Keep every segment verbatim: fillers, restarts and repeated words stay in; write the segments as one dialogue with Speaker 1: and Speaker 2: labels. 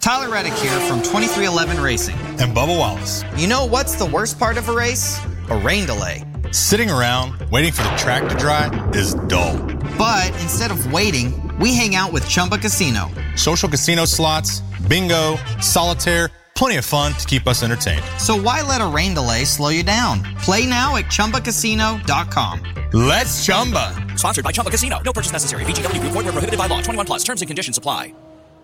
Speaker 1: Tyler Reddick here from twenty-three eleven Racing.
Speaker 2: And Bubba Wallace.
Speaker 1: You know what's the worst part of a race? A rain delay.
Speaker 2: Sitting around waiting for the track to dry is dull.
Speaker 1: But instead of waiting, we hang out with Chumba Casino.
Speaker 2: Social casino slots, bingo, solitaire, plenty of fun to keep us entertained.
Speaker 1: So why let a rain delay slow you down? Play now at Chumba Casino dot com.
Speaker 2: Let's Chumba.
Speaker 3: Sponsored by Chumba Casino. No purchase necessary. V G W Group. Void where prohibited by law. twenty-one plus. Terms and conditions apply.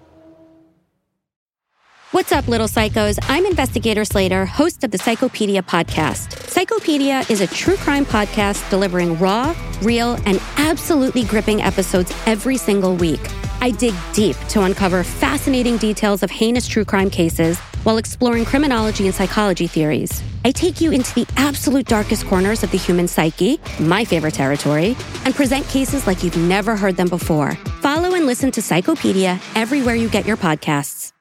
Speaker 4: What's up, little psychos? I'm Investigator Slater, host of the Psychopedia podcast. Psychopedia is a true crime podcast delivering raw, real, and absolutely gripping episodes every single week. I dig deep to uncover fascinating details of heinous true crime cases while exploring criminology and psychology theories. I take you into the absolute darkest corners of the human psyche, my favorite territory, and present cases like you've never heard them before. Follow and listen to Psychopedia everywhere you get your podcasts.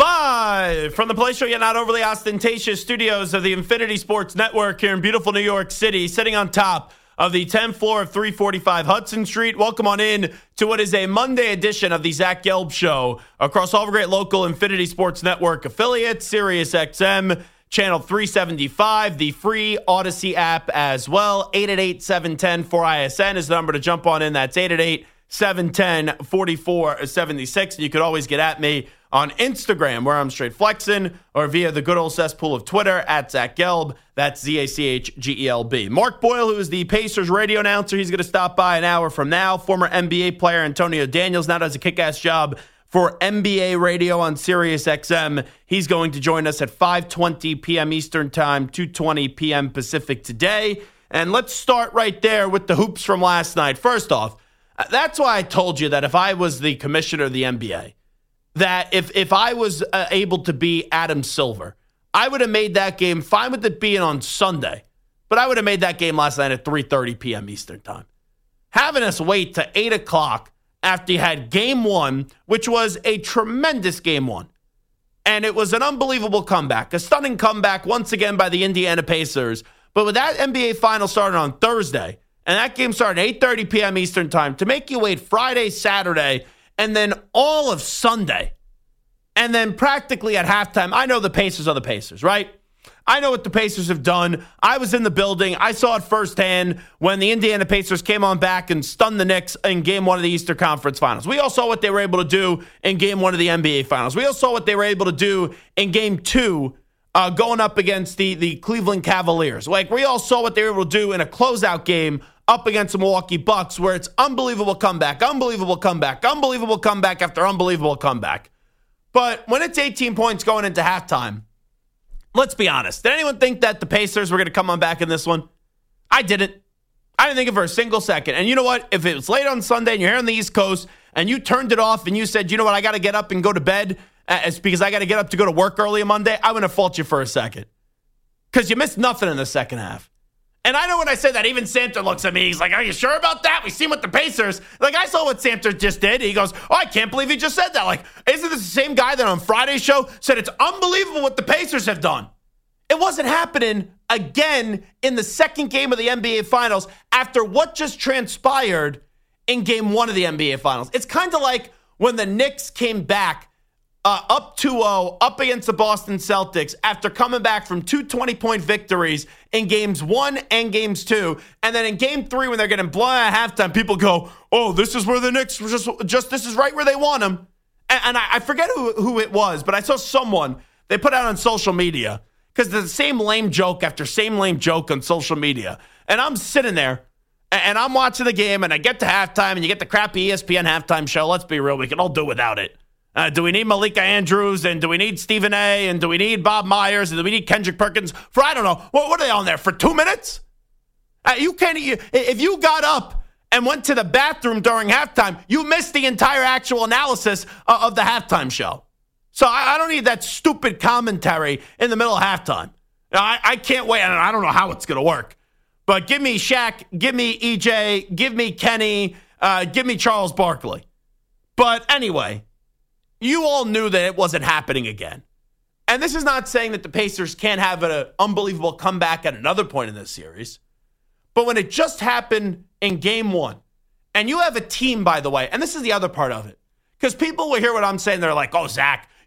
Speaker 5: Live from the palatial yet not overly ostentatious studios of the Infinity Sports Network here in beautiful New York City, sitting on top of the tenth floor of three forty-five Hudson Street. Welcome on in to what is a Monday edition of the Zach Gelb Show across all the great local Infinity Sports Network affiliates, Sirius X M, Channel three seventy-five, the free Odyssey app as well. eight eight eight, seven one zero, four I S N is the number to jump on in. That's eight eight eight, seven one zero, four four seven six. You could always get at me on Instagram, where I'm straight flexing, or via the good old cesspool of Twitter, at Zach Gelb. That's Z A C H G E L B. Mark Boyle, who is the Pacers radio announcer, he's going to stop by an hour from now. Former N B A player Antonio Daniels now does a kick-ass job for N B A radio on Sirius X M. He's going to join us at five twenty p.m. Eastern Time, two twenty p.m. Pacific today. And let's start right there with the hoops from last night. First off, that's why I told you that if I was the commissioner of the N B A, that if if I was uh, able to be Adam Silver, I would have made that game, fine with it being on Sunday, but I would have made that game last night at three thirty p.m. Eastern Time. Having us wait to eight o'clock after you had game one, which was a tremendous game one, and it was an unbelievable comeback, a stunning comeback once again by the Indiana Pacers. But with that N B A final starting on Thursday, and that game started at eight thirty p.m. Eastern Time, to make you wait Friday, Saturday, and then all of Sunday, and then practically at halftime, I know the Pacers are the Pacers, right? I know what the Pacers have done. I was in the building. I saw it firsthand when the Indiana Pacers came on back and stunned the Knicks in game one of the Eastern Conference Finals. We all saw what they were able to do in game one of the N B A Finals. We all saw what they were able to do in game two uh, going up against the, the Cleveland Cavaliers. Like, we all saw what they were able to do in a closeout game up against the Milwaukee Bucks, where it's unbelievable comeback, unbelievable comeback, unbelievable comeback after unbelievable comeback. But when it's eighteen points going into halftime, let's be honest. Did anyone think that the Pacers were going to come on back in this one? I didn't. I didn't think it for a single second. And you know what? If it was late on Sunday and you're here on the East Coast and you turned it off and you said, you know what, I got to get up and go to bed uh, it's because I got to get up to go to work early on Monday, I wouldn't have fault you for a second. Because you missed nothing in the second half. And I know when I say that, even Samter looks at me. He's like, are you sure about that? We seen what the Pacers. Like, I saw what Samter just did. He goes, oh, I can't believe he just said that. Like, isn't this the same guy that on Friday's show said it's unbelievable what the Pacers have done? It wasn't happening again in the second game of the N B A Finals after what just transpired in game one of the N B A Finals. It's kind of like when the Knicks came back Uh, up two oh, up against the Boston Celtics after coming back from two twenty-point victories in games one and games two. And then in game three, when they're getting blown at halftime, people go, oh, this is where the Knicks, just, just this is right where they want them. And, and I, I forget who, who it was, but I saw someone, they put out on social media, because the same lame joke after same lame joke on social media. And I'm sitting there, and, and I'm watching the game, and I get to halftime, and you get the crappy E S P N halftime show. Let's be real, we can all do without it. Uh, do we need Malika Andrews, and do we need Stephen A, and do we need Bob Myers, and do we need Kendrick Perkins for, I don't know, what, what are they on there, for two minutes? Uh, you can't, you, if you got up and went to the bathroom during halftime, you missed the entire actual analysis uh, of the halftime show. So I, I don't need that stupid commentary in the middle of halftime. I, I can't wait, and I don't know how it's going to work. But give me Shaq, give me E J, give me Kenny, uh, give me Charles Barkley. But anyway, you all knew that it wasn't happening again. And this is not saying that the Pacers can't have an unbelievable comeback at another point in this series. But when it just happened in game one, and you have a team, by the way, and this is the other part of it, because people will hear what I'm saying, they're like, oh, Zach,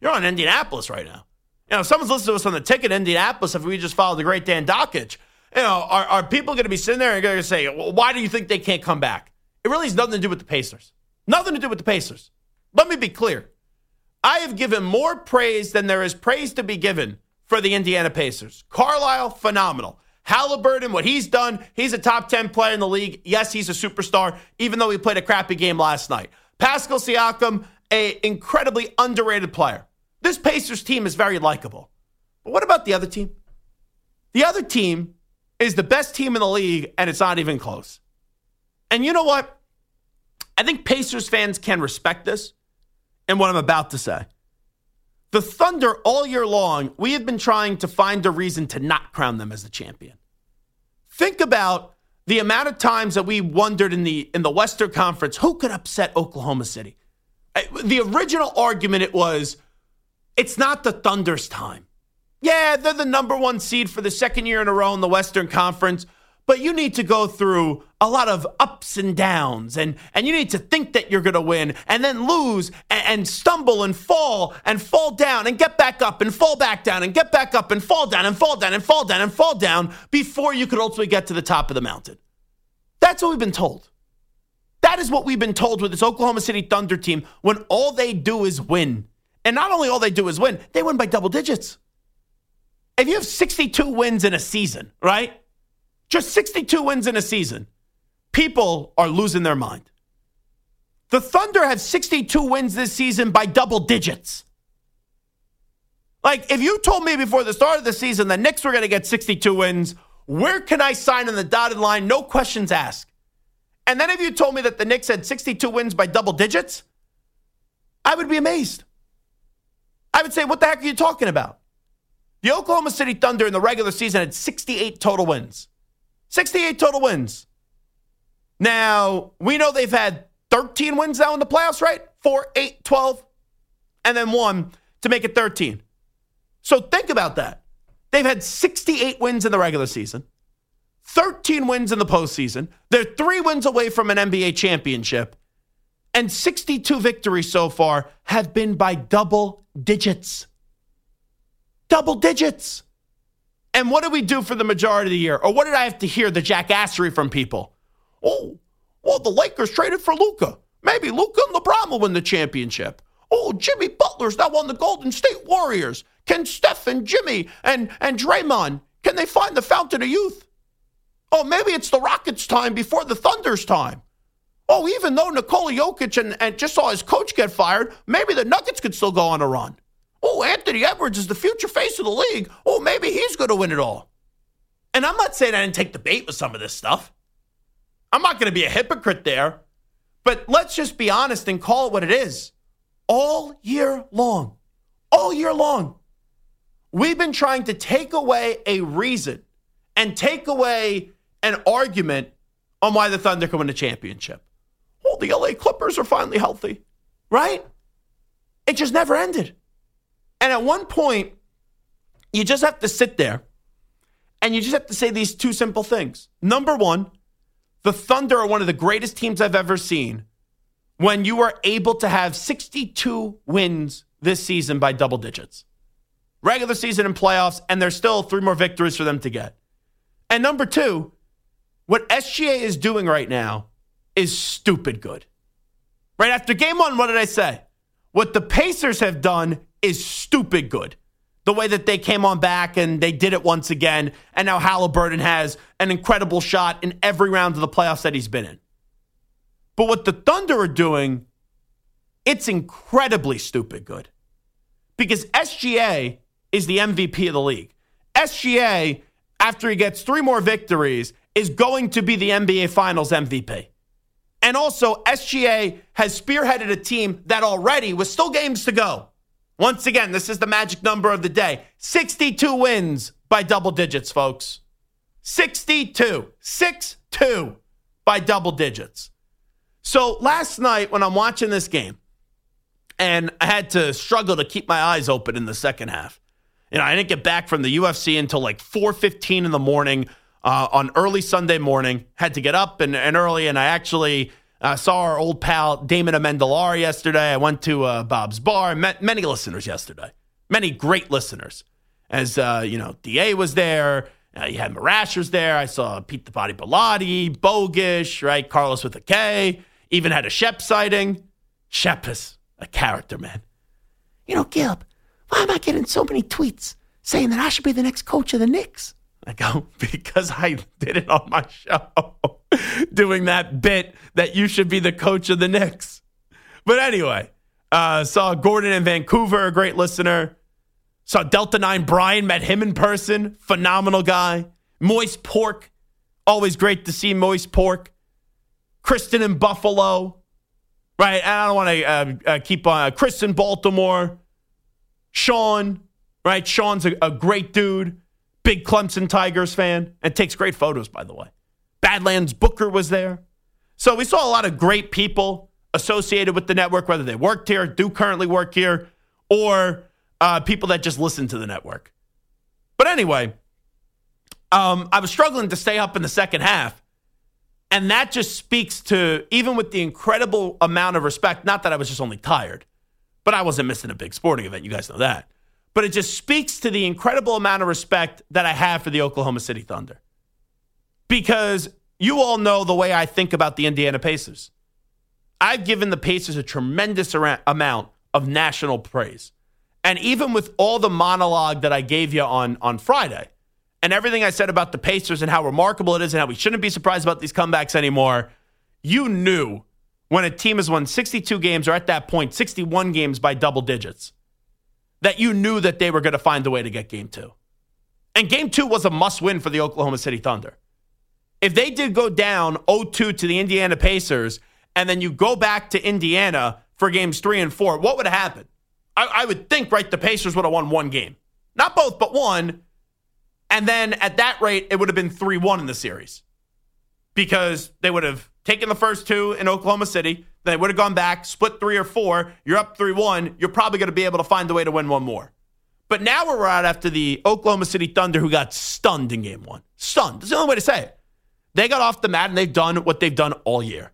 Speaker 5: You're on Indianapolis right now. You know, if someone's listening to us on the ticket in Indianapolis, if we just followed the great Dan Dockich, you know, are, are people going to be sitting there and going to say, well, why do you think they can't come back? It really has nothing to do with the Pacers. Nothing to do with the Pacers. Let me be clear. I have given more praise than there is praise to be given for the Indiana Pacers. Carlisle, phenomenal. Halliburton, what he's done, he's a top ten player in the league. Yes, he's a superstar, even though he played a crappy game last night. Pascal Siakam, an incredibly underrated player. This Pacers team is very likable. But what about the other team? The other team is the best team in the league, and it's not even close. And you know what? I think Pacers fans can respect this and what I'm about to say. The Thunder, all year long, we have been trying to find a reason to not crown them as the champion. Think about the amount of times that we wondered in the in the Western Conference, who could upset Oklahoma City? The original argument, it was, it's not the Thunder's time. Yeah, they're the number one seed for the second year in a row in the Western Conference, but you need to go through a lot of ups and downs, and, and you need to think that you're going to win and then lose and, and stumble and fall and fall down and get back up and fall back down and get back up and fall down and fall down and fall down and fall down before you could ultimately get to the top of the mountain. That's what we've been told. That is what we've been told with this Oklahoma City Thunder team when all they do is win. And not only all they do is win, they win by double digits. If you have sixty-two wins in a season, right? Just sixty-two wins in a season, people are losing their mind. The Thunder have sixty-two wins this season by double digits. Like, if you told me before the start of the season the Knicks were going to get sixty-two wins, where can I sign on the dotted line? No questions asked. And then if you told me that the Knicks had sixty-two wins by double digits, I would be amazed. I would say, what the heck are you talking about? The Oklahoma City Thunder in the regular season had sixty-eight total wins. sixty-eight total wins. Now, we know they've had thirteen wins now in the playoffs, right? four, eight, twelve, and then one to make it thirteen. So think about that. They've had sixty-eight wins in the regular season, thirteen wins in the postseason. They're three wins away from an N B A championship, and sixty-two victories so far have been by double digits. Double digits. And what did we do for the majority of the year? Or what did I have to hear, the jackassery from people? Oh, well, the Lakers traded for Luka. Maybe Luka and LeBron will win the championship. Oh, Jimmy Butler's now on the Golden State Warriors. Can Steph and Jimmy and, and Draymond, can they find the fountain of youth? Oh, maybe it's the Rockets' time before the Thunder's time. Oh, even though Nikola Jokic and, and just saw his coach get fired, maybe the Nuggets could still go on a run. Oh, Anthony Edwards is the future face of the league. Oh, maybe he's going to win it all. And I'm not saying I didn't take the bait with some of this stuff. I'm not going to be a hypocrite there. But let's just be honest and call it what it is. All year long, all year long, we've been trying to take away a reason and take away an argument on why the Thunder can win a championship. Oh, the L A Clippers are finally healthy, right? It just never ended. And at one point, you just have to sit there and you just have to say these two simple things. Number one, the Thunder are one of the greatest teams I've ever seen when you are able to have sixty-two wins this season by double digits. Regular season and playoffs, and there's still three more victories for them to get. And number two, what S G A is doing right now is stupid good. Right after game one, what did I say? What the Pacers have done is stupid good. The way that they came on back and they did it once again, and now Halliburton has an incredible shot in every round of the playoffs that he's been in. But what the Thunder are doing, it's incredibly stupid good. Because S G A is the M V P of the league. S G A, after he gets three more victories, is going to be the N B A Finals M V P. And also, S G A has spearheaded a team that already, with still games to go, once again, this is the magic number of the day. sixty-two wins by double digits, folks. sixty-two. six two by double digits. So last night when I'm watching this game, and I had to struggle to keep my eyes open in the second half. You know, I didn't get back from the U F C until like four fifteen in the morning uh, on early Sunday morning. Had to get up and, and early, and I actually I uh, saw our old pal Damon Amendolara yesterday. I went to uh, Bob's Bar. Met many listeners yesterday. Many great listeners. As, uh, you know, D A was there. Uh, you had Marashers there. I saw Pete the Body Bellotti, Bogish, right? Carlos with a K. Even had a Shep sighting. Shep is a character, man. You know, Gilb, why am I getting so many tweets saying that I should be the next coach of the Knicks? I go, because I did it on my show, doing that bit that you should be the coach of the Knicks. But anyway, uh, saw Gordon in Vancouver, a great listener. Saw Delta nine Brian, met him in person. Phenomenal guy. Moist Pork. Always great to see Moist Pork. Kristen in Buffalo. Right, and I don't want to uh, uh, keep on. Uh, Chris in Baltimore. Sean. Right, Sean's a, a great dude. Big Clemson Tigers fan. And takes great photos, by the way. Badlands Booker was there. So we saw a lot of great people associated with the network, whether they worked here, do currently work here, or uh, people that just listen to the network. But anyway, um, I was struggling to stay up in the second half. And that just speaks to, even with the incredible amount of respect, not that I was just only tired, but I wasn't missing a big sporting event. You guys know that. But it just speaks to the incredible amount of respect that I have for the Oklahoma City Thunder. Because you all know the way I think about the Indiana Pacers. I've given the Pacers a tremendous amount of national praise. And even with all the monologue that I gave you on, on Friday, and everything I said about the Pacers and how remarkable it is and how we shouldn't be surprised about these comebacks anymore, you knew when a team has won sixty-two games, or at that point, sixty-one games by double digits, that you knew that they were going to find a way to get game two. And game two was a must-win for the Oklahoma City Thunder. If they did go down oh two to the Indiana Pacers, and then you go back to Indiana for games three and four, what would have happened? I, I would think, right, the Pacers would have won one game. Not both, but one. And then at that rate, it would have been three one in the series. Because they would have taken the first two in Oklahoma City, then they would have gone back, split three or four, you're up three one, you're probably going to be able to find a way to win one more. But now we're out after the Oklahoma City Thunder, who got stunned in game one. Stunned. That's the only way to say it. They got off the mat and they've done what they've done all year.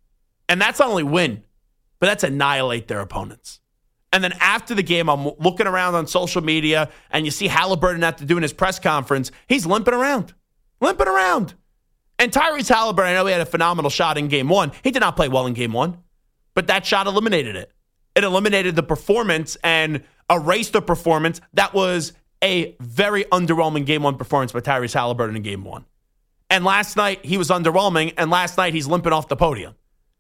Speaker 5: And that's not only win, but that's annihilate their opponents. And then after the game, I'm looking around on social media, and you see Halliburton after doing his press conference. He's limping around. Limping around. And Tyrese Halliburton, I know he had a phenomenal shot in game one. He did not play well in game one, but that shot eliminated it. It eliminated the performance and erased the performance. That was a very underwhelming game one performance by Tyrese Halliburton in game one. And last night, he was underwhelming, and last night, he's limping off the podium.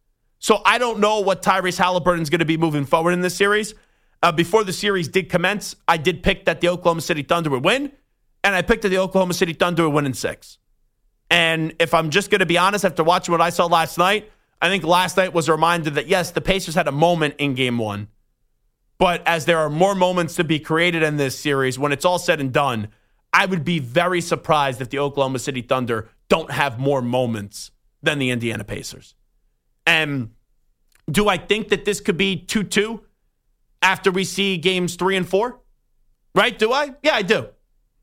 Speaker 5: So I don't know what Tyrese Halliburton's going to be moving forward in this series. Uh, before the series did commence, I did pick that the Oklahoma City Thunder would win, and I picked that the Oklahoma City Thunder would win in six. And if I'm just going to be honest, after watching what I saw last night, I think last night was a reminder that, yes, the Pacers had a moment in game one, but as there are more moments to be created in this series, when it's all said and done, I would be very surprised if the Oklahoma City Thunder don't have more moments than the Indiana Pacers. And do I think that this could be two two after we see games three and four? Right? Do I? Yeah, I do.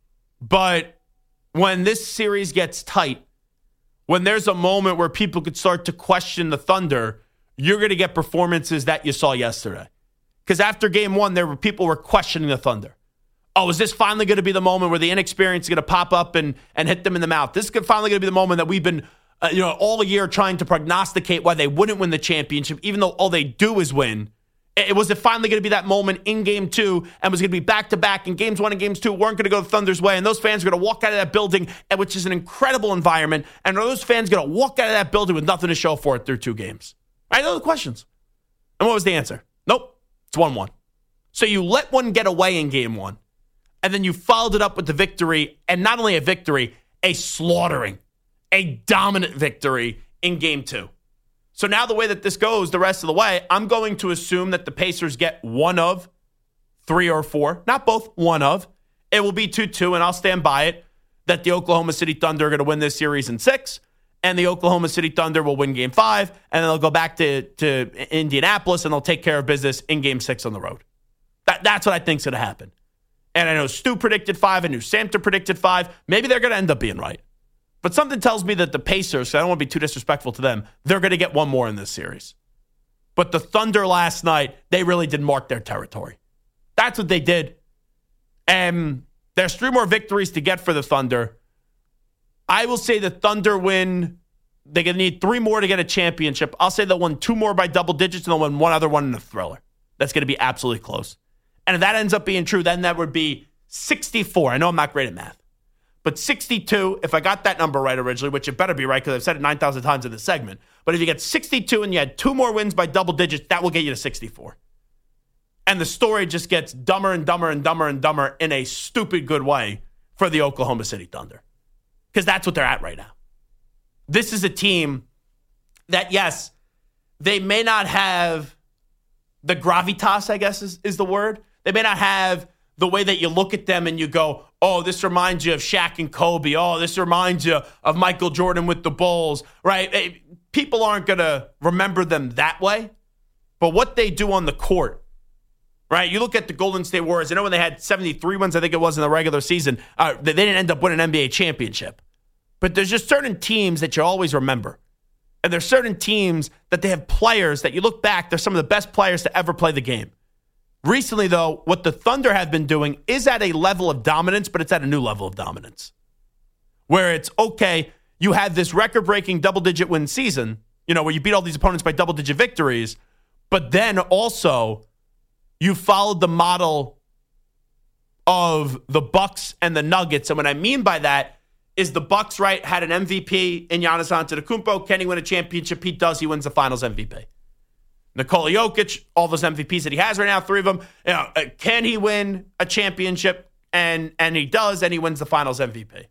Speaker 5: But when this series gets tight, when there's a moment where people could start to question the Thunder, you're going to get performances that you saw yesterday. Because after game one, there were people were questioning the Thunder. Oh, is this finally going to be the moment where the inexperience is going to pop up and, and hit them in the mouth? This is finally going to be the moment that we've been uh, you know, all year trying to prognosticate why they wouldn't win the championship, even though all they do is win. It, was it finally going to be that moment in game two and was going to be back-to-back, and games one and games two weren't going to go the Thunder's way, and those fans are going to walk out of that building, which is an incredible environment, and are those fans going to walk out of that building with nothing to show for it through two games? Right? Those are the questions. And what was the answer? Nope. It's one one. So you let one get away in game one, and then you followed it up with the victory, and not only a victory, a slaughtering, a dominant victory in game two. So now the way that this goes the rest of the way, I'm going to assume that the Pacers get one of three or four, not both, one of. It will be two two, and I'll stand by it, that the Oklahoma City Thunder are going to win this series in six, and the Oklahoma City Thunder will win game five, and then they'll go back to, to Indianapolis, and they'll take care of business in game six on the road. That, that's what I think is going to happen. And I know Stu predicted five. I knew Samter predicted five. Maybe they're going to end up being right. But something tells me that the Pacers, I don't want to be too disrespectful to them, they're going to get one more in this series. But the Thunder last night, they really did mark their territory. That's what they did. And there's three more victories to get for the Thunder. I will say the Thunder win. They're going to need three more to get a championship. I'll say they'll win two more by double digits and they'll win one other one in a thriller. That's going to be absolutely close. And if that ends up being true, then that would be sixty-four. I know I'm not great at math. But sixty-two, if I got that number right originally, which it better be right because I've said it nine thousand times in this segment. But if you get sixty-two and you had two more wins by double digits, that will get you to sixty-four. And the story just gets dumber and dumber and dumber and dumber in a stupid good way for the Oklahoma City Thunder. Because that's what they're at right now. This is a team that, yes, they may not have the gravitas, I guess is, is the word. They may not have the way that you look at them and you go, oh, this reminds you of Shaq and Kobe. Oh, this reminds you of Michael Jordan with the Bulls, right? People aren't going to remember them that way. But what they do on the court, right? You look at the Golden State Warriors. I know when they had seventy-three wins, I think it was in the regular season, uh, they didn't end up winning an N B A championship. But there's just certain teams that you always remember. And there's certain teams that they have players that you look back, they're some of the best players to ever play the game. Recently, though, what the Thunder have been doing is at a level of dominance, but it's at a new level of dominance. Where it's, okay, you had this record-breaking double-digit win season, you know, where you beat all these opponents by double-digit victories, but then also you followed the model of the Bucks and the Nuggets. And what I mean by that is the Bucks, right, had an M V P in Giannis Antetokounmpo. Can he win a championship? He does. He wins the Finals M V P. Nikola Jokic, all those M V Ps that he has right now, three of them. You know, uh, can he win a championship? And and he does, and he wins the Finals M V P.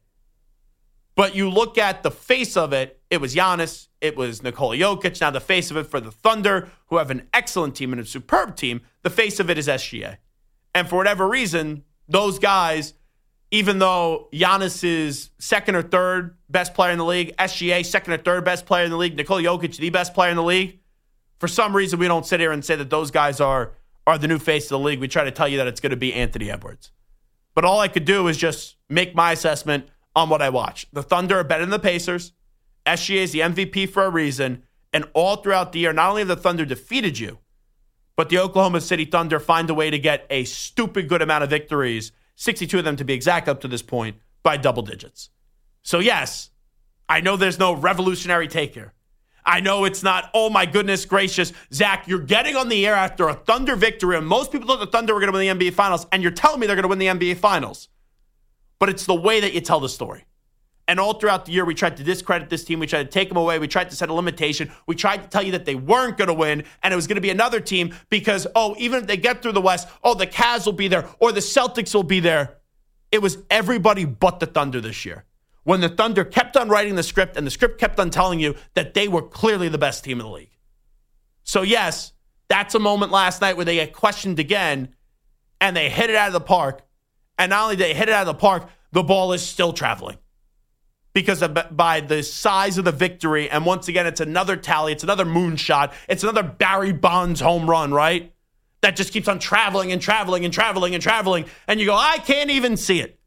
Speaker 5: But you look at the face of it, it was Giannis, it was Nikola Jokic. Now the face of it for the Thunder, who have an excellent team and a superb team, the face of it is S G A. And for whatever reason, those guys, even though Giannis is second or third best player in the league, S G A second or third best player in the league, Nikola Jokic the best player in the league, for some reason we don't sit here and say that those guys are, are the new face of the league. We try to tell you that it's going to be Anthony Edwards. But all I could do is just make my assessment on what I watch. The Thunder are better than the Pacers. S G A is the M V P for a reason. And all throughout the year, not only have the Thunder defeated you, but the Oklahoma City Thunder find a way to get a stupid good amount of victories, sixty-two of them to be exact up to this point, by double digits. So yes, I know there's no revolutionary take here. I know it's not, oh my goodness gracious, Zach, you're getting on the air after a Thunder victory, and most people thought the Thunder were going to win the N B A Finals, and you're telling me they're going to win the N B A Finals. But it's the way that you tell the story. And all throughout the year, we tried to discredit this team. We tried to take them away. We tried to set a limitation. We tried to tell you that they weren't going to win, and it was going to be another team because, oh, even if they get through the West, oh, the Cavs will be there, or the Celtics will be there. It was everybody but the Thunder this year. When the Thunder kept on writing the script, and the script kept on telling you that they were clearly the best team in the league. So, yes, that's a moment last night where they get questioned again, and they hit it out of the park. And not only did they hit it out of the park, the ball is still traveling. Because of, by the size of the victory, and once again, it's another tally, it's another moonshot, it's another Barry Bonds home run, right? That just keeps on traveling and traveling and traveling and traveling, and you go, I can't even see it.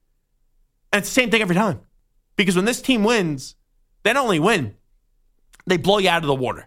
Speaker 5: And it's the same thing every time. Because when this team wins, they not only win, they blow you out of the water.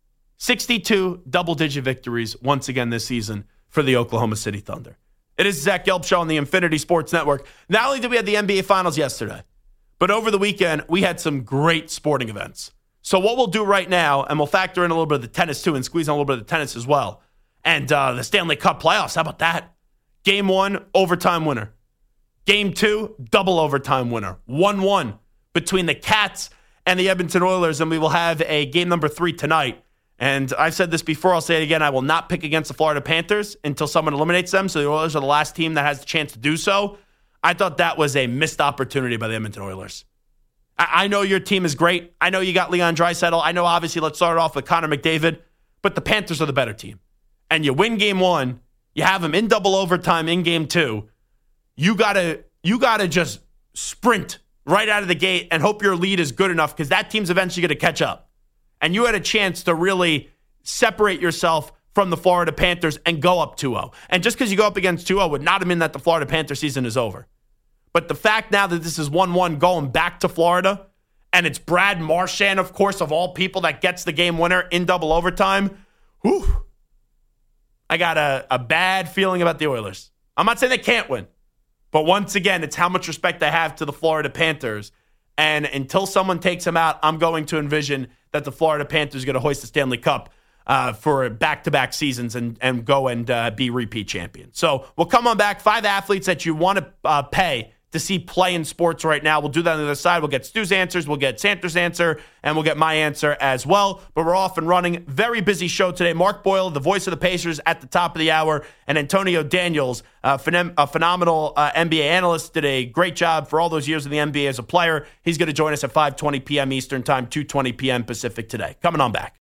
Speaker 5: sixty-two double-digit victories once again this season for the Oklahoma City Thunder. It is Zach Gelb Show on the Infinity Sports Network. Not only did we have the N B A Finals yesterday, but over the weekend, we had some great sporting events. So what we'll do right now, and we'll factor in a little bit of the tennis too and squeeze in a little bit of the tennis as well. And uh, the Stanley Cup playoffs, how about that? Game one, overtime winner. Game two, double overtime winner. one one between the Cats and the Edmonton Oilers, and we will have a game number three tonight. And I've said this before, I'll say it again, I will not pick against the Florida Panthers until someone eliminates them, so the Oilers are the last team that has the chance to do so. I thought that was a missed opportunity by the Edmonton Oilers. I, I know your team is great. I know you got Leon Draisaitl. I know, obviously, let's start off with Connor McDavid, but the Panthers are the better team. And you win game one, you have them in double overtime in game two. You gotta, you gotta just sprint right out of the gate and hope your lead is good enough because that team's eventually going to catch up. And you had a chance to really separate yourself from the Florida Panthers and go up two oh. And just because you go up against two oh would not mean that the Florida Panther season is over. But the fact now that this is one one going back to Florida and it's Brad Marchand, of course, of all people, that gets the game winner in double overtime, whew, I got a, a bad feeling about the Oilers. I'm not saying they can't win, but once again, it's how much respect I have to the Florida Panthers. And until someone takes them out, I'm going to envision that the Florida Panthers are going to hoist the Stanley Cup uh, for back-to-back seasons and, and go and uh, be repeat champions. So we'll come on back. Five athletes that you want to uh, pay to see play in sports right now. We'll do that on the other side. We'll get Stu's answers, we'll get Santer's answer, and we'll get my answer as well. But we're off and running. Very busy show today. Mark Boyle, the voice of the Pacers, at the top of the hour, and Antonio Daniels, uh, phenom- a phenomenal uh, N B A analyst, did a great job for all those years in the N B A as a player. He's going to join us at five twenty p.m. Eastern Time, two twenty p.m. Pacific today. Coming on back.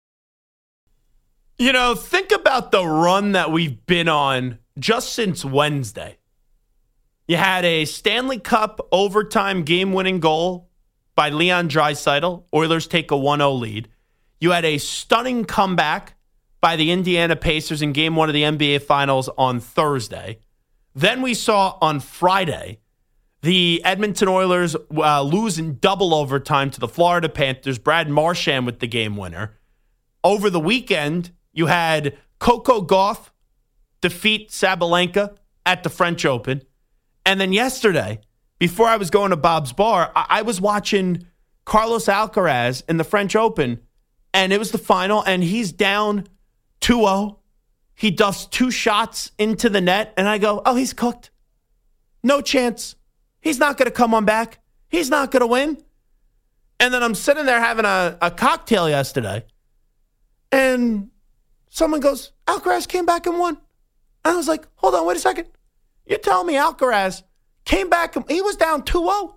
Speaker 5: You know, think about the run that we've been on just since Wednesday. You had a Stanley Cup overtime game-winning goal by Leon Draisaitl. Oilers take a one oh lead. You had a stunning comeback by the Indiana Pacers in game one of the N B A Finals on Thursday. Then we saw on Friday the Edmonton Oilers uh, lose in double overtime to the Florida Panthers. Brad Marchand with the game winner. Over the weekend, you had Coco Gauff defeat Sabalenka at the French Open. And then yesterday, before I was going to Bob's Bar, I, I was watching Carlos Alcaraz in the French Open, and it was the final, and he's down two oh. He duffs two shots into the net, and I go, oh, he's cooked. No chance. He's not going to come on back. He's not going to win. And then I'm sitting there having a, a cocktail yesterday, and someone goes, Alcaraz came back and won. And I was like, hold on, wait a second. You're telling me Alcaraz came back, he was down two oh.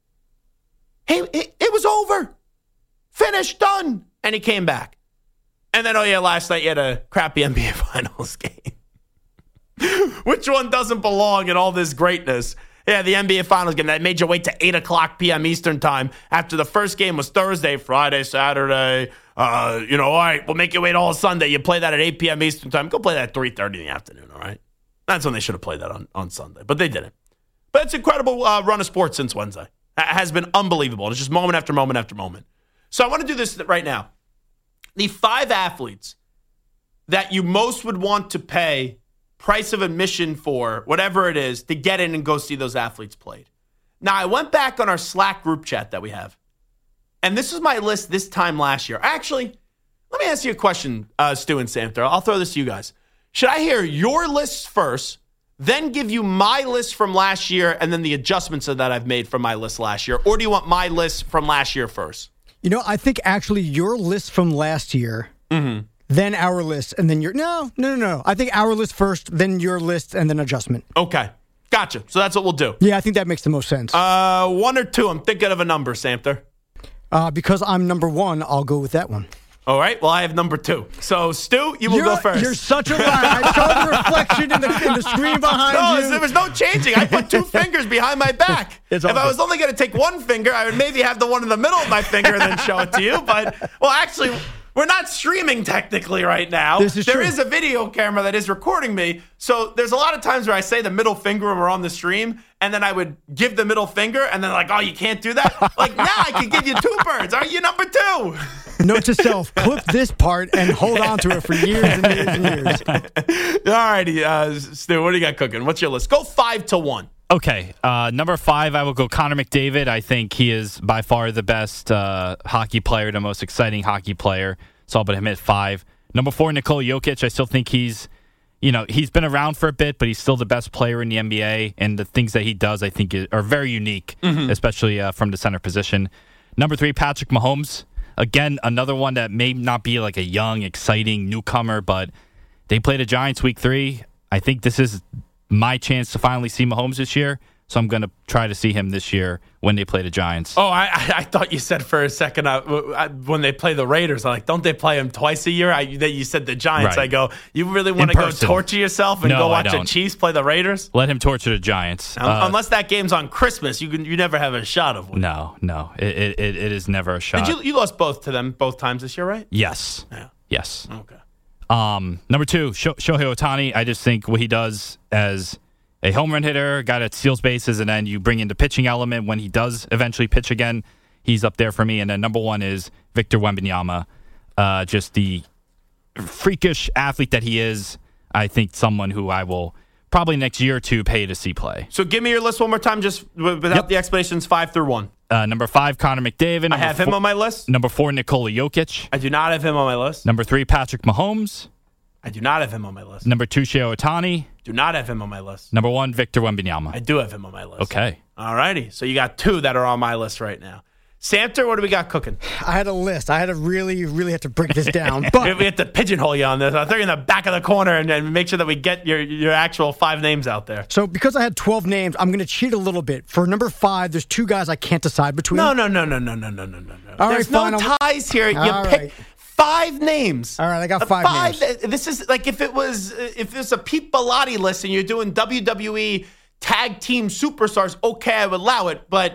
Speaker 5: He, it, it was over. Finished, done. And he came back. And then, oh yeah, last night you had a crappy N B A Finals game. Which one doesn't belong in all this greatness? Yeah, the N B A Finals game that made you wait to eight o'clock p.m. Eastern Time after the first game was Thursday, Friday, Saturday. Uh, you know, all right, we'll make you wait all Sunday. You play that at eight p.m. Eastern Time. Go play that at three thirty in the afternoon, all right? That's when they should have played that on, on Sunday, but they didn't. But it's an incredible uh, run of sports since Wednesday. It has been unbelievable. It's just moment after moment after moment. So I want to do this right now. The five athletes that you most would want to pay price of admission for, whatever it is, to get in and go see those athletes played. Now, I went back on our Slack group chat that we have, and this is my list this time last year. Actually, let me ask you a question, uh, Stu and Samter. I'll throw this to you guys. Should I hear your lists first, then give you my list from last year, and then the adjustments that I've made from my list last year? Or do you want my list from last year first?
Speaker 6: You know, I think actually your list from last year, mm-hmm. then our list, and then your... No, no, no, no. I think our list first, then your list, and then adjustment.
Speaker 5: Okay. Gotcha. So that's what we'll do.
Speaker 6: Yeah, I think that makes the most sense.
Speaker 5: Uh, one or two. I'm thinking of a number, Samter.
Speaker 6: Uh, because I'm number one, I'll go with that one.
Speaker 5: All right. Well, I have number two. So, Stu, you will
Speaker 6: you're,
Speaker 5: go first.
Speaker 6: You're such a liar. I saw the reflection in the, in the screen behind
Speaker 5: no,
Speaker 6: you.
Speaker 5: There was no changing. I put two fingers behind my back. If I was only going to take one finger, I would maybe have the one in the middle of my finger and then show it to you. But, well, actually, we're not streaming technically right now.
Speaker 6: This is
Speaker 5: there
Speaker 6: true.
Speaker 5: is a video camera that is recording me. So there's a lot of times where I say the middle finger when we're on the stream, and then I would give the middle finger, and then like, oh, you can't do that? Like, now I can give you two birds. Are you number two?
Speaker 6: Note to self, clip this part and hold on to it for years and years and years.
Speaker 5: All righty, uh, Stu, what do you got cooking? What's your list? Go five to one.
Speaker 7: Okay, uh, number five, I will go Connor McDavid. I think he is by far the best uh, hockey player, the most exciting hockey player. So I'll put him at five. Number four, Nikola Jokic. I still think he's, you know, he's been around for a bit, but he's still the best player in the N B A. And the things that he does, I think, are very unique, mm-hmm. especially uh, from the center position. Number three, Patrick Mahomes. Again, another one that may not be like a young, exciting newcomer, but they played the Giants week three. I think this is my chance to finally see Mahomes this year. So I'm going to try to see him this year when they play the Giants.
Speaker 5: Oh, I, I thought you said for a second uh, when they play the Raiders. I'm like, don't they play him twice a year? I, that you said the Giants.
Speaker 7: Right.
Speaker 5: I go, you really want to go torture yourself and
Speaker 7: no,
Speaker 5: go watch the Chiefs play the Raiders?
Speaker 7: Let him torture the Giants.
Speaker 5: Um, uh, unless that game's on Christmas, you can you never have a shot of one.
Speaker 7: No, no, it it, it is never a shot.
Speaker 5: Did you you lost both to them both times this year, right?
Speaker 7: Yes.
Speaker 5: Yeah.
Speaker 7: Yes.
Speaker 5: Okay.
Speaker 7: Um, number two, Sho- Shohei Ohtani. I just think what he does as a home run hitter, guy that steals bases, and then you bring in the pitching element when he does eventually pitch again. he's up there for me. And then number one is Victor Wembanyama, uh, just the freakish athlete that he is. I think someone who I will probably next year or two pay to see play.
Speaker 5: So give me your list one more time, just without
Speaker 7: Yep.
Speaker 5: the explanations, five through one.
Speaker 7: Uh, number five, Connor McDavid.
Speaker 5: I
Speaker 7: Number
Speaker 5: have him
Speaker 7: four,
Speaker 5: on my list.
Speaker 7: Number four, Nikola Jokic.
Speaker 5: I do not have him on my list.
Speaker 7: Number three, Patrick Mahomes.
Speaker 5: I do not have him on my list.
Speaker 7: Number two, Shohei Ohtani.
Speaker 5: Do not have him on my list.
Speaker 7: Number one, Victor Wembanyama.
Speaker 5: I do have him on my list.
Speaker 7: Okay.
Speaker 5: All righty. So you got two that are on my list right now. Samter, what do we got cooking?
Speaker 6: I had a list. I had to really, really have to break this down.
Speaker 5: We
Speaker 6: But
Speaker 5: we have to pigeonhole you on this. I'll throw you in the back of the corner and, and make sure that we get your, your actual five names out there.
Speaker 6: so because I had twelve names, I'm going to cheat a little bit. For number five, there's two guys I can't decide between.
Speaker 5: No, no, no, no, no, no, no, no, no.
Speaker 6: All
Speaker 5: There's
Speaker 6: right,
Speaker 5: no
Speaker 6: fine, I'll-
Speaker 5: ties here. You
Speaker 6: All
Speaker 5: pick
Speaker 6: right.
Speaker 5: five names.
Speaker 6: All right, I got
Speaker 5: Uh,
Speaker 6: five names.
Speaker 5: This is like if it was if it's a Pete Bellotti list and you're doing W W E tag team superstars. Okay, I would allow it, but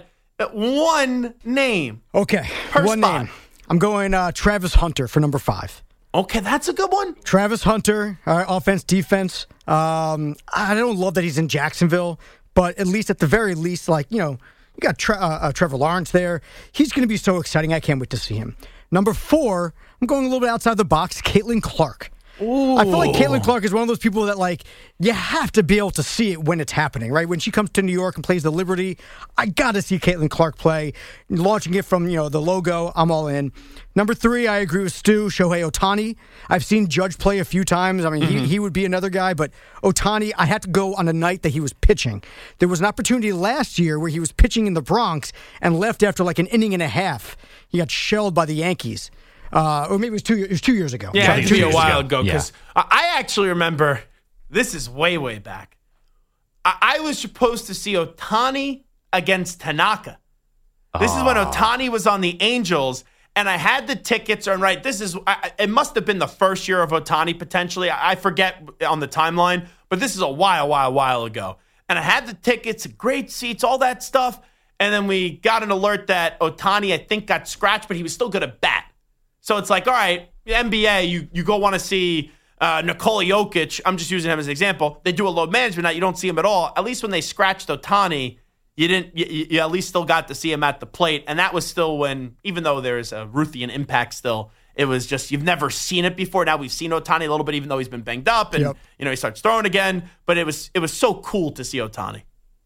Speaker 5: one name.
Speaker 6: Okay,
Speaker 5: Per
Speaker 6: one
Speaker 5: spot.
Speaker 6: name. I'm going uh, Travis Hunter for number five.
Speaker 5: Okay, that's a good one.
Speaker 6: Travis Hunter, all right, offense, defense. Um, I don't love that he's in Jacksonville, but at least at the very least, like, you know, you got Tre- uh, uh, Trevor Lawrence there. He's going to be so exciting. I can't wait to see him. Number four, I'm going a little bit outside the box, Caitlin Clark. I feel like Caitlin Clark is one of those people that, like, you have to be able to see it when it's happening, right? When she comes to New York and plays the Liberty, I got to see Caitlin Clark play. Launching it from, you know, the logo, I'm all in. Number three, I agree with Stu, Shohei Ohtani. I've seen Judge play a few times. I mean, mm-hmm. he, he would be another guy, but Ohtani, I had to go on a night that he was pitching. There was an opportunity last year where he was pitching in the Bronx and left after like an inning and a half. He got shelled by the Yankees. Uh, or maybe it was two. It was two years ago.
Speaker 5: Yeah,
Speaker 6: Right?
Speaker 5: it
Speaker 6: two
Speaker 5: was a
Speaker 6: years
Speaker 5: while
Speaker 6: ago.
Speaker 5: ago because yeah. I actually remember. This is way way back. I, I was supposed to see Ohtani against Tanaka. This oh. is when Ohtani was on the Angels, and I had the tickets. And right, this is. I, it must have been the first year of Ohtani potentially. I, I forget on the timeline, but this is a while, while, while ago. And I had the tickets, great seats, all that stuff. And then we got an alert that Ohtani, I think, got scratched, but he was still good at bat. So it's like, all right, N B A, you, you go want to see uh, Nikola Jokic. I'm just using him as an example. They do a load management night. You don't see him at all. At least when they scratched Ohtani, you didn't. You, you at least still got to see him at the plate. And that was still when, even though there's a Ruthian impact still, it was just, you've never seen it before. Now we've seen Ohtani a little bit, even though he's been banged up. And, yep. you know, he starts throwing again. But it was it was so cool to see Ohtani.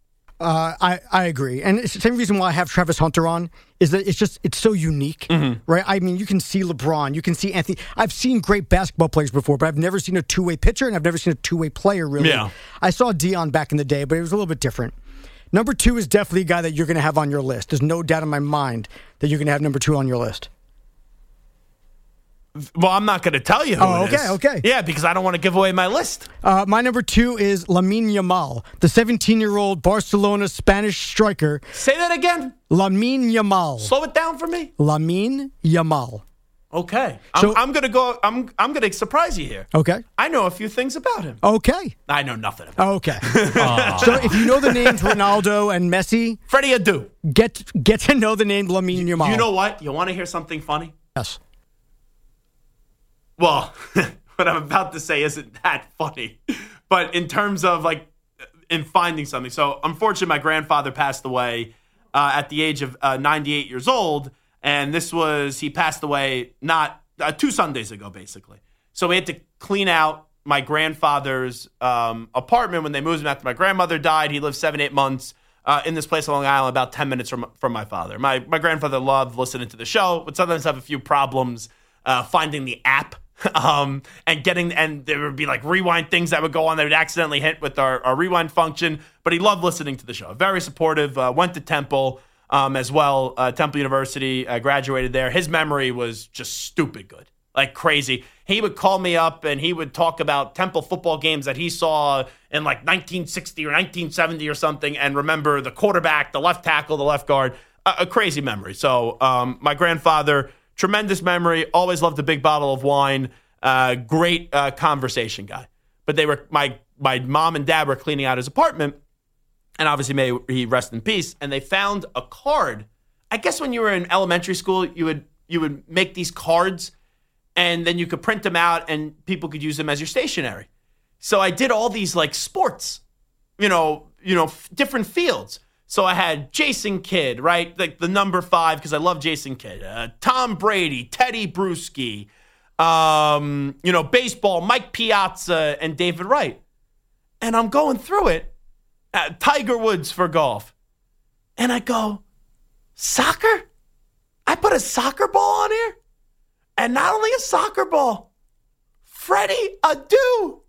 Speaker 6: Uh, I, I agree. And it's the same reason why I have Travis Hunter on is that it's just, it's so unique, mm-hmm. right? I mean, you can see LeBron, you can see Anthony. I've seen great basketball players before, but I've never seen a two-way pitcher and I've never seen a two-way player, really.
Speaker 5: Yeah.
Speaker 6: I saw Dion back in the day, but it was a little bit different. Number two is definitely a guy that you're going to have on your list. There's no doubt in my mind that you're going to have number two on your list.
Speaker 5: Well, I'm not going to tell you who
Speaker 6: oh,
Speaker 5: it
Speaker 6: okay,
Speaker 5: is.
Speaker 6: okay.
Speaker 5: Yeah, because I don't want to give away my list.
Speaker 6: Uh, my number two is Lamine Yamal, the seventeen-year-old Barcelona Spanish striker.
Speaker 5: Say that again.
Speaker 6: Lamine Yamal.
Speaker 5: Slow it down for me.
Speaker 6: Lamine Yamal.
Speaker 5: Okay.
Speaker 6: So,
Speaker 5: I'm, I'm going to go, I'm I'm going to surprise you here.
Speaker 6: Okay.
Speaker 5: I know a few things about him.
Speaker 6: Okay.
Speaker 5: I know nothing about him.
Speaker 6: Okay. So if you know the names Ronaldo and Messi,
Speaker 5: Freddie Adu.
Speaker 6: Get, get to know the name Lamine Yamal.
Speaker 5: You know what? You want to hear something funny?
Speaker 6: Yes.
Speaker 5: Well, what I'm about to say isn't that funny, but in terms of like in finding something. So unfortunately, my grandfather passed away uh, at the age of uh, ninety-eight years old. And this was, he passed away not uh, two Sundays ago, basically. So we had to clean out my grandfather's um, apartment when they moved him after my grandmother died. He lived seven, eight months uh, in this place on Long Island, about ten minutes from, from my father. My, my grandfather loved listening to the show, but sometimes have a few problems uh, finding the app. Um, and getting, and there would be like rewind things that would go on that would accidentally hit with our, our rewind function. But he loved listening to the show. Very supportive. Uh, went to Temple um, as well. Uh, Temple University. Uh, graduated there. His memory was just stupid good, like crazy. He would call me up and he would talk about Temple football games that he saw in like nineteen sixty or nineteen seventy or something, and remember the quarterback, the left tackle, the left guard. Uh, a crazy memory. So um, my grandfather. Tremendous memory. Always loved a big bottle of wine. Uh, great uh, conversation guy. But they were my my mom and dad were cleaning out his apartment, and obviously may he rest in peace. And they found a card. I guess when you were in elementary school, you would you would make these cards, and then you could print them out, and people could use them as your stationery. So I did all these like sports, you know, you know, f- different fields. So I had Jason Kidd, right? Like the number five, because I love Jason Kidd. Uh, Tom Brady, Teddy Bruschi, um, you know, baseball, Mike Piazza, and David Wright. And I'm going through it. Uh, Tiger Woods for golf. And I go, soccer? I put a soccer ball on here? And not only a soccer ball, Freddie Adu.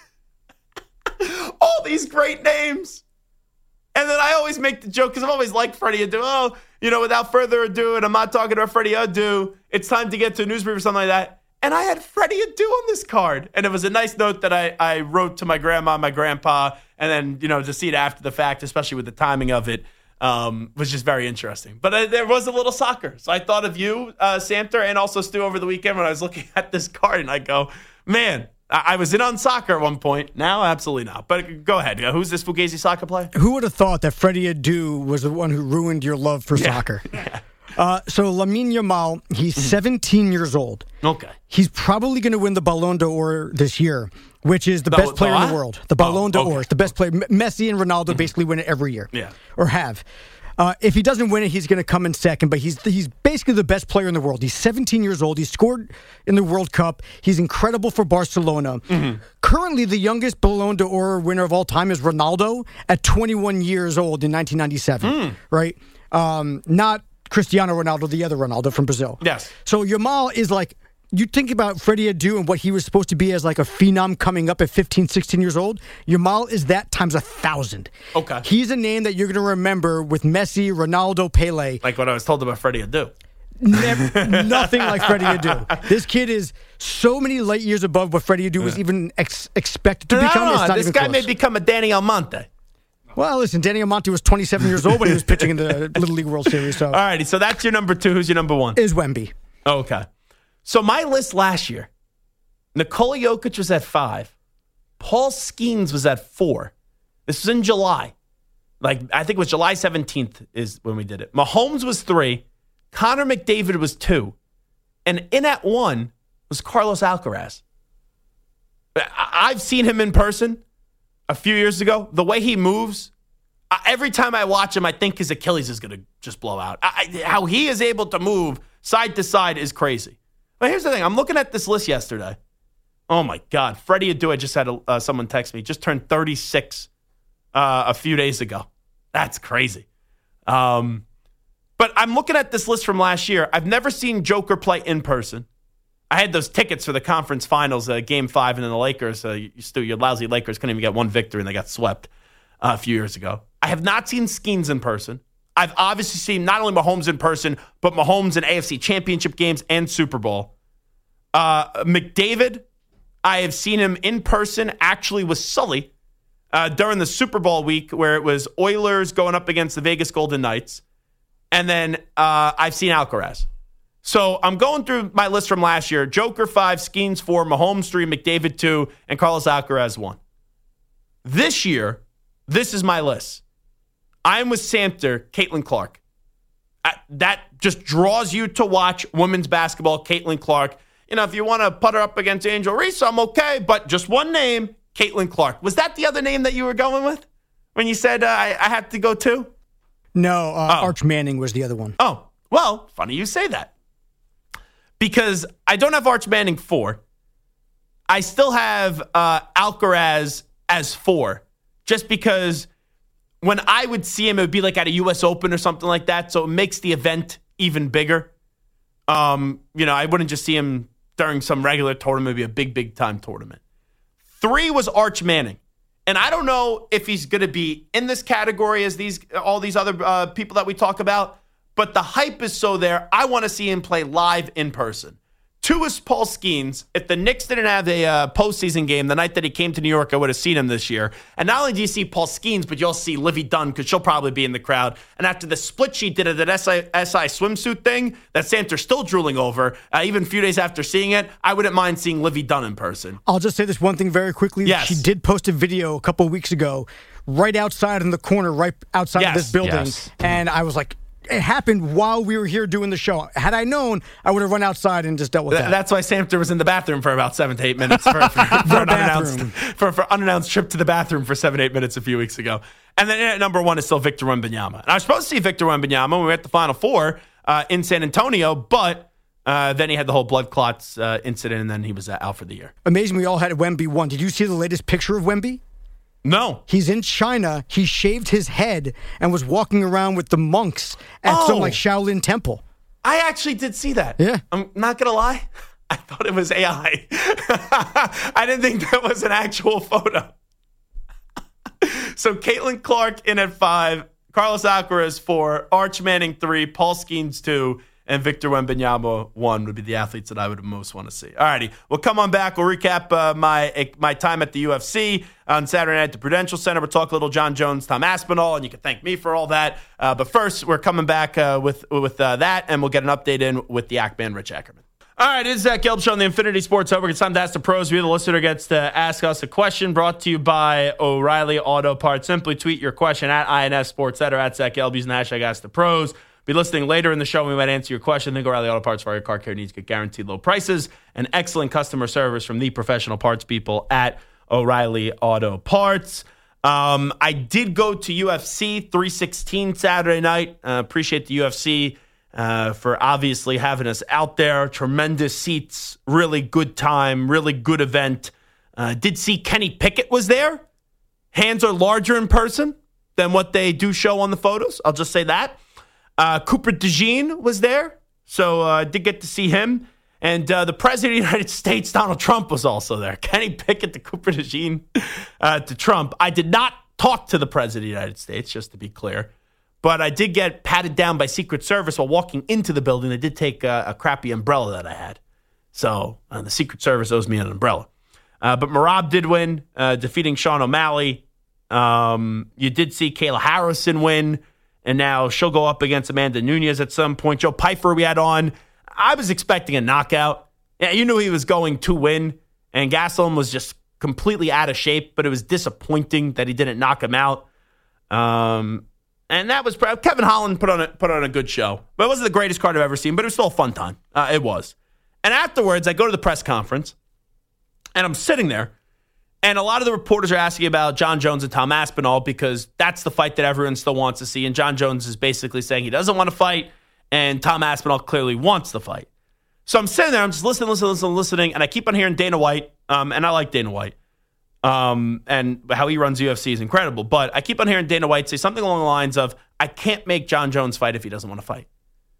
Speaker 5: All these great names. And then I always make the joke, because I've always liked Freddie Adu. Oh, you know, without further ado, and I'm not talking about Freddie Adu, it's time to get to a newspaper or something like that. And I had Freddie Adu on this card. And it was a nice note that I, I wrote to my grandma, my grandpa, and then, you know, to see it after the fact, especially with the timing of it, um, was just very interesting. But uh, there was a little soccer. So I thought of you, uh, Samter, and also Stu over the weekend when I was looking at this card, and I go, man, I was in on soccer at one point. Now, absolutely not. But go ahead. Who's this Fugazi soccer player?
Speaker 6: Who would have thought that Freddie Adu was the one who ruined your love for
Speaker 5: Yeah.
Speaker 6: soccer? Uh, so Lamine Yamal, he's seventeen years old.
Speaker 5: Okay.
Speaker 6: He's probably going to win the Ballon d'Or this year, which is the
Speaker 5: The-
Speaker 6: best
Speaker 5: the
Speaker 6: player in
Speaker 5: what?
Speaker 6: the world. The Ballon
Speaker 5: Oh,
Speaker 6: d'Or
Speaker 5: okay.
Speaker 6: is the best player. M- Messi and Ronaldo basically win it every year.
Speaker 5: Yeah.
Speaker 6: Or have. Uh, if he doesn't win it, he's going to come in second, but he's he's basically the best player in the world. He's seventeen years old. He scored in the World Cup. He's incredible for Barcelona.
Speaker 5: Mm-hmm.
Speaker 6: Currently, the youngest Ballon d'Or winner of all time is Ronaldo at twenty-one years old in nineteen ninety-seven,
Speaker 5: Mm.
Speaker 6: right? Um, not Cristiano Ronaldo, the other Ronaldo from Brazil.
Speaker 5: Yes.
Speaker 6: So Yamal is like, you think about Freddie Adu and what he was supposed to be as like a phenom coming up at fifteen, sixteen years old. Yamal is that times a thousand.
Speaker 5: Okay.
Speaker 6: He's a name that you're going to remember with Messi, Ronaldo, Pele.
Speaker 5: Like what I was told about Freddie Adu.
Speaker 6: Never, nothing like Freddie Adu. This kid is so many light years above what Freddie Adu was even ex- expected to
Speaker 5: No,
Speaker 6: become.
Speaker 5: no,
Speaker 6: It's
Speaker 5: no.
Speaker 6: not
Speaker 5: This
Speaker 6: even
Speaker 5: guy
Speaker 6: close.
Speaker 5: may become a Danny Almonte.
Speaker 6: Well, listen, Danny Almonte was twenty-seven years old when he was pitching in the Little League World Series. So
Speaker 5: All righty, so that's your number two. Who's your number one?
Speaker 6: is Wemby.
Speaker 5: Okay. So my list last year, Nikola Jokic was at five. Paul Skeens was at four. This was in July. Like, I think it was July seventeenth is when we did it. Mahomes was three. Connor McDavid was two. And in at one was Carlos Alcaraz. I- I've seen him in person a few years ago. The way he moves, I- every time I watch him, I think his Achilles is going to just blow out. I, I- how he is able to move side to side is crazy. But here's the thing. I'm looking at this list yesterday. Oh, my God. Freddie Adu, I just had a, uh, someone text me, just turned thirty-six uh, a few days ago. That's crazy. Um, but I'm looking at this list from last year. I've never seen Joker play in person. I had those tickets for the conference finals, uh, game five, and then the Lakers. Uh, you, Stu, your lousy Lakers couldn't even get one victory, and they got swept uh, a few years ago. I have not seen Skeens in person. I've obviously seen not only Mahomes in person, but Mahomes in A F C Championship games and Super Bowl. Uh, McDavid, I have seen him in person, actually with Sully, uh, during the Super Bowl week where it was Oilers going up against the Vegas Golden Knights. And then uh, I've seen Alcaraz. So I'm going through my list from last year. Joker five, Skeens four, Mahomes three, McDavid two, and Carlos Alcaraz one. This year, this is my list. I'm with Samter, Caitlin Clark. I, that just draws you to watch women's basketball, Caitlin Clark. You know, if you want to put her up against Angel Reese, I'm okay. But just one name, Caitlin Clark. Was that the other name that you were going with when you said uh, I, I had to go too?
Speaker 6: No, uh,
Speaker 5: Oh.
Speaker 6: Arch Manning was the other one.
Speaker 5: Oh, well, funny you say that. Because I don't have Arch Manning four. I still have uh, Alcaraz as four. Just because when I would see him, it would be like at a U S Open or something like that. So it makes the event even bigger. Um, you know, I wouldn't just see him during some regular tournament. It would be a big, big time tournament. Three was Arch Manning. And I don't know if he's going to be in this category as these all these other uh, people that we talk about, but the hype is so there. I want to see him play live in person. Two is Paul Skeens. If the Knicks didn't have a uh, postseason game the night that he came to New York, I would have seen him this year. And not only do you see Paul Skeens, but you'll see Livy Dunn because she'll probably be in the crowd. And after the split she did at that S I, S I swimsuit thing that Santer's still drooling over, uh, even a few days after seeing it, I wouldn't mind seeing Livy Dunn in person.
Speaker 6: I'll just say this one thing very quickly.
Speaker 5: Yes.
Speaker 6: She did post a video a couple of weeks ago right outside in the corner, right outside
Speaker 5: Yes,
Speaker 6: of this building.
Speaker 7: yes.
Speaker 6: And I was like, it happened while we were here doing the show. Had I known, I would have run outside and just dealt with
Speaker 5: Th-
Speaker 6: that.
Speaker 5: That's why Samter was in the bathroom for about seven to eight minutes for, for, for, an unannounced,
Speaker 6: bathroom.
Speaker 5: for, for unannounced trip to the bathroom for seven, eight minutes a few weeks ago. And then at number one is still Victor Wembanyama. And I was supposed to see Victor Wembanyama when we were at the Final Four uh, in San Antonio, but uh, then he had the whole blood clots uh, incident, and then he was uh, out for the year.
Speaker 6: Amazing we all had Wemby one. Did you see the latest picture of Wemby?
Speaker 5: No.
Speaker 6: He's in China. He shaved his head and was walking around with the monks at
Speaker 5: Oh.
Speaker 6: some like Shaolin temple.
Speaker 5: I actually did see that.
Speaker 6: Yeah.
Speaker 5: I'm not going to lie. I thought it was A I. I didn't think that was an actual photo. So Caitlin Clark in at five, Carlos Alcaraz four, Arch Manning three, Paul Skeens two, and Victor Wembanyama one would be the athletes that I would most want to see. All righty. We'll come on back. We'll recap uh, my my time at the U F C on Saturday night at the Prudential Center. We'll talk a little John Jones, Tom Aspinall, and you can thank me for all that. Uh, but first, we're coming back uh, with, with uh, that, and we'll get an update in with the Ackman, Rich Ackerman. All right, it's Zach Gelb Show on the Infinity Sports Network. It's time to ask the pros. We, the listener, gets to ask us a question brought to you by O'Reilly Auto Parts. Simply tweet your question at I N F Sports Center at Zach Gelb using the hashtag Ask the Pros. Be listening later in the show. We might answer your question. Think O'Reilly Auto Parts for all your car care needs. Get guaranteed low prices and excellent customer service from the professional parts people at O'Reilly Auto Parts. Um, I did go to U F C three sixteen Saturday night. Uh, appreciate the U F C uh, for obviously having us out there. Tremendous seats, really good time, really good event. Uh, did see Kenny Pickett was there. Hands are larger in person than what they do show on the photos. I'll just say that. Uh, Cooper DeJean was there, so I uh, did get to see him. And uh, the President of the United States, Donald Trump, was also there. Kenny Pickett to Cooper DeJean uh, to Trump. I did not talk to the President of the United States, just to be clear. But I did get patted down by Secret Service while walking into the building. They did take uh, a crappy umbrella that I had. So uh, the Secret Service owes me an umbrella. Uh, but Merab did win, uh, defeating Sean O'Malley. Um, you did see Kayla Harrison win. And now she'll go up against Amanda Nunes at some point. Joe Pyfer we had on. I was expecting a knockout. Yeah, you knew he was going to win. And Gastelum was just completely out of shape. But it was disappointing that he didn't knock him out. Um, and that was Kevin Holland put on a, put on a good show. But it wasn't the greatest card I've ever seen. But it was still a fun time. Uh, it was. And afterwards, I go to the press conference. And I'm sitting there. And a lot of the reporters are asking about John Jones and Tom Aspinall because that's the fight that everyone still wants to see. And John Jones is basically saying he doesn't want to fight, and Tom Aspinall clearly wants the fight. So I'm sitting there, I'm just listening, listening, listening, listening, and I keep on hearing Dana White, um, and I like Dana White, um, and how he runs U F C is incredible. But I keep on hearing Dana White say something along the lines of, I can't make John Jones fight if he doesn't want to fight.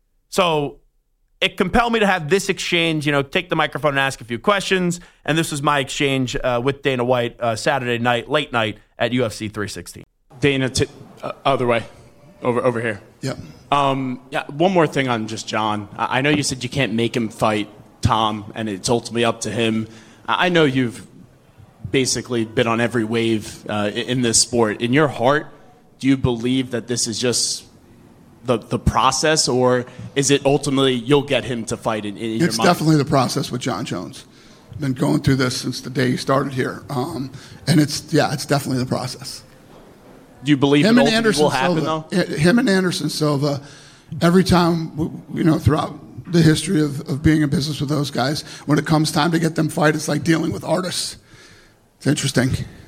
Speaker 5: So it compelled me to have this exchange, you know, take the microphone and ask a few questions. And this was my exchange uh, with Dana White uh, Saturday night, late night at U F C three sixteen.
Speaker 8: Dana, t- uh, other way, over over here.
Speaker 9: Yep.
Speaker 8: Um, yeah. One more thing on just John. I-, I know you said you can't make him fight Tom, and it's ultimately up to him. I, I know you've basically been on every wave uh, in this sport. In your heart, do you believe that this is just the the process, or is it ultimately you'll get him to fight in, in your mind?
Speaker 9: It's definitely the process with John Jones. Been going through this since the day he started here, um, and it's yeah, it's definitely the process.
Speaker 8: Do you believe
Speaker 9: him
Speaker 8: it
Speaker 9: and
Speaker 8: ultimately
Speaker 9: Anderson
Speaker 8: will happen
Speaker 9: Silva,
Speaker 8: though?
Speaker 9: Him and Anderson Silva, every time you know throughout the history of, of being in business with those guys, when it comes time to get them fight, it's like dealing with artists. It's interesting.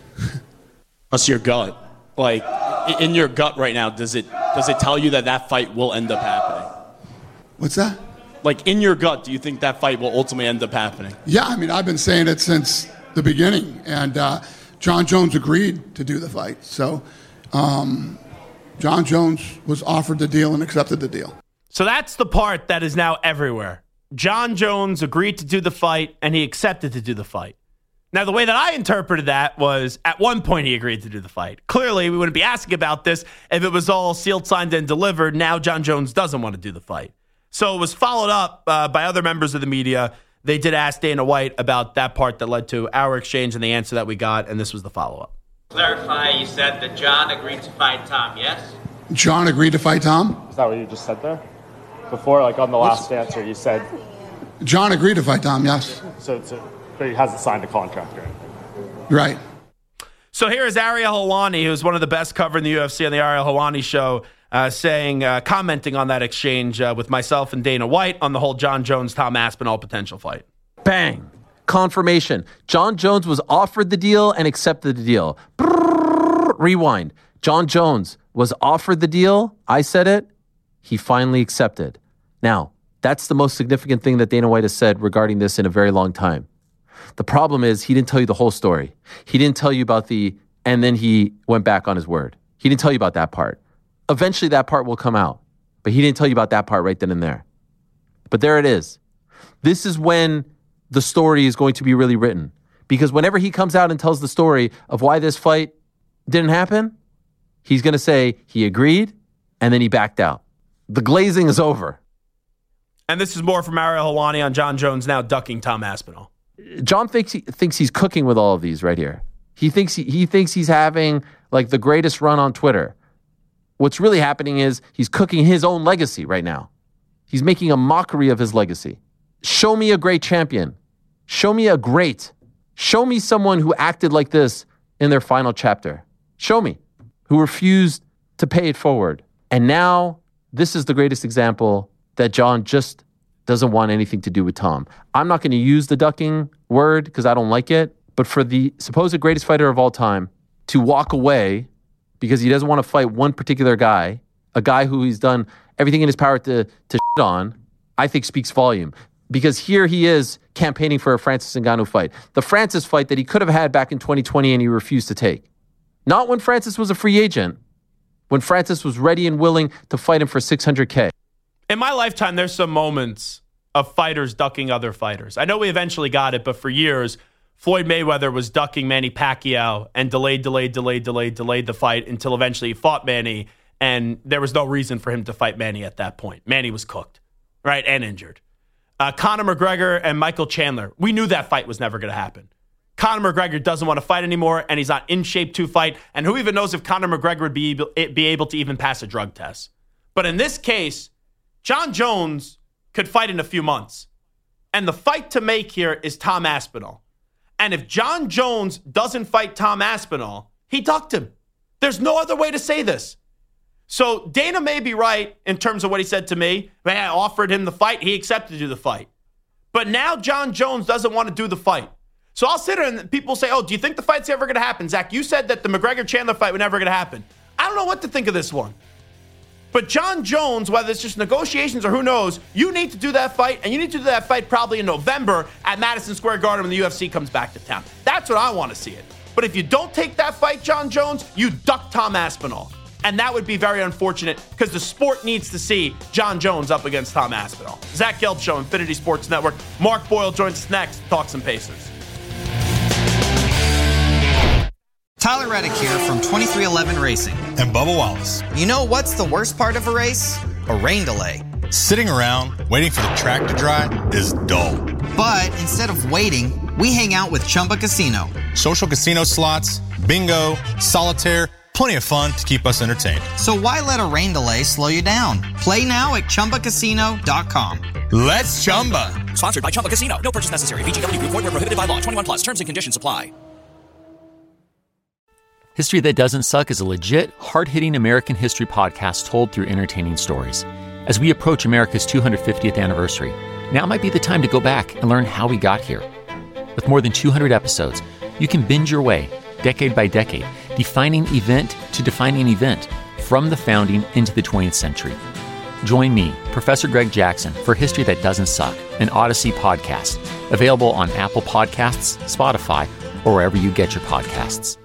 Speaker 8: That's your gut. Like in your gut right now, does it does it tell you that that fight will end up happening?
Speaker 9: What's that?
Speaker 8: Like in your gut, do you think that fight will ultimately end up happening?
Speaker 9: Yeah, I mean, I've been saying it since the beginning, and uh, John Jones agreed to do the fight. So um, John Jones was offered the deal and accepted the deal.
Speaker 5: So that's the part that is now everywhere. John Jones agreed to do the fight, and he accepted to do the fight. Now, the way that I interpreted that was at one point he agreed to do the fight. Clearly, we wouldn't be asking about this if it was all sealed, signed, and delivered. Now John Jones doesn't want to do the fight. So it was followed up uh, by other members of the media. They did ask Dana White about that part that led to our exchange and the answer that we got, and this was the follow-up.
Speaker 10: Clarify, you said that John agreed to fight Tom, yes?
Speaker 9: John agreed to fight Tom?
Speaker 11: Is that what you just said there? Before, like on the last What's... answer, you said...
Speaker 9: John agreed to fight Tom, yes.
Speaker 11: So, so but he hasn't signed a contract or anything.
Speaker 9: Right.
Speaker 5: So here is Ariel Helwani, who's one of the best covering the U F C on the Ariel Helwani show, uh, saying, uh, commenting on that exchange uh, with myself and Dana White on the whole John Jones-Tom Aspinall potential fight.
Speaker 12: Bang. Confirmation. John Jones was offered the deal and accepted the deal. Brrr, rewind. John Jones was offered the deal. I said it. He finally accepted. Now, that's the most significant thing that Dana White has said regarding this in a very long time. The problem is he didn't tell you the whole story. He didn't tell you about the, and then he went back on his word. He didn't tell you about that part. Eventually that part will come out, but he didn't tell you about that part right then and there. But there it is. This is when the story is going to be really written. Because whenever he comes out and tells the story of why this fight didn't happen, he's going to say he agreed and then he backed out. The glazing is over.
Speaker 5: And this is more from Ariel Helwani on John Jones now ducking Tom Aspinall.
Speaker 12: John thinks he thinks he's cooking with all of these right here. He thinks he, he thinks he's having like the greatest run on Twitter. What's really happening is he's cooking his own legacy right now. He's making a mockery of his legacy. Show me a great champion. Show me a great. Show me someone who acted like this in their final chapter. Show me. Who refused to pay it forward. And now this is the greatest example that John just doesn't want anything to do with Tom. I'm not going to use the ducking word because I don't like it, but for the supposed greatest fighter of all time to walk away because he doesn't want to fight one particular guy, a guy who he's done everything in his power to, to shit on, I think speaks volume. Because here he is campaigning for a Francis Ngannou fight. The Francis fight that he could have had back in twenty twenty and he refused to take. Not when Francis was a free agent, when Francis was ready and willing to fight him for six hundred K.
Speaker 5: In my lifetime, there's some moments of fighters ducking other fighters. I know we eventually got it, but for years, Floyd Mayweather was ducking Manny Pacquiao and delayed, delayed, delayed, delayed, delayed the fight until eventually he fought Manny, and there was no reason for him to fight Manny at that point. Manny was cooked, right, and injured. Uh, Conor McGregor and Michael Chandler, we knew that fight was never going to happen. Conor McGregor doesn't want to fight anymore, and he's not in shape to fight, and who even knows if Conor McGregor would be able, be able to even pass a drug test. But in this case, John Jones could fight in a few months. And the fight to make here is Tom Aspinall. And if John Jones doesn't fight Tom Aspinall, he ducked him. There's no other way to say this. So Dana may be right in terms of what he said to me. Man, I offered him the fight. He accepted to do the fight. But now John Jones doesn't want to do the fight. So I'll sit there and people say, oh, do you think the fight's ever going to happen? Zach, you said that the McGregor-Chandler fight was never going to happen. I don't know what to think of this one. But John Jones, whether it's just negotiations or who knows, you need to do that fight, and you need to do that fight probably in November at Madison Square Garden when the U F C comes back to town. That's what I want to see it. But if you don't take that fight, John Jones, you duck Tom Aspinall. And that would be very unfortunate because the sport needs to see John Jones up against Tom Aspinall. Zach Gelb Show, Infinity Sports Network. Mark Boyle joins us next to talk some Pacers.
Speaker 1: Tyler Reddick here from twenty-three eleven Racing.
Speaker 2: And Bubba Wallace.
Speaker 1: You know what's the worst part of a race? A rain delay.
Speaker 2: Sitting around waiting for the track to dry is dull.
Speaker 1: But instead of waiting, we hang out with Chumba Casino.
Speaker 2: Social casino slots, bingo, solitaire, plenty of fun to keep us entertained.
Speaker 1: So why let a rain delay slow you down? Play now at Chumba Casino dot com.
Speaker 2: Let's Chumba.
Speaker 3: Sponsored by Chumba Casino. No purchase necessary. V G W Group. Void where prohibited by law. twenty-one plus. Terms and conditions apply.
Speaker 13: History That Doesn't Suck is a legit, hard-hitting American history podcast told through entertaining stories. As we approach America's two hundred fiftieth anniversary, now might be the time to go back and learn how we got here. With more than two hundred episodes, you can binge your way, decade by decade, defining event to defining event, from the founding into the twentieth century. Join me, Professor Greg Jackson, for History That Doesn't Suck, an Odyssey podcast, available on Apple Podcasts, Spotify, or wherever you get your podcasts.